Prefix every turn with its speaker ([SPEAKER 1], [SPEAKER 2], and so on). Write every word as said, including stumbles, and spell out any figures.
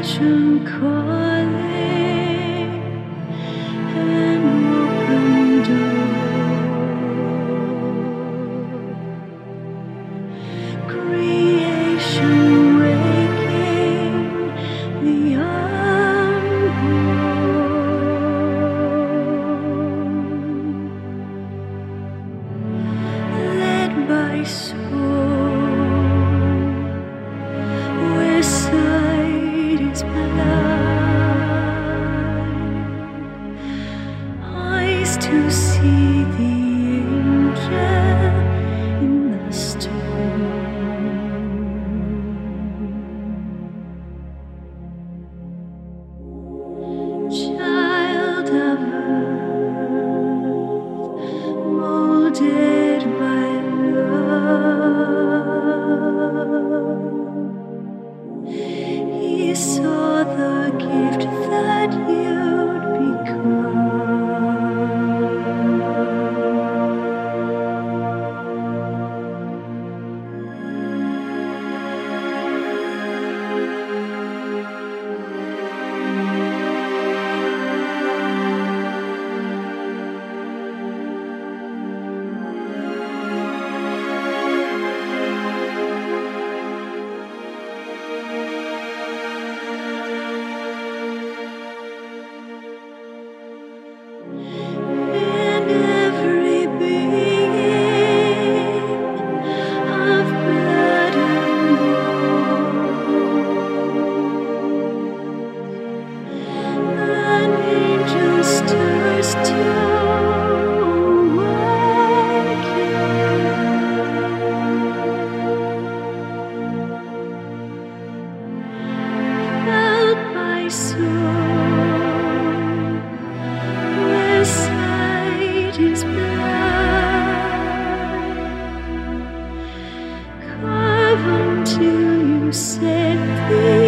[SPEAKER 1] Imagine calling an open door, creation waking the unborn, led by soul where sight is blind, eyes to see the angel in the stone. Child of earth, molded by love, he saw the gift that you'd become. In every being of blood and bones, an angel stirs to awaken, felt by soul where sight is blind, carve until you set the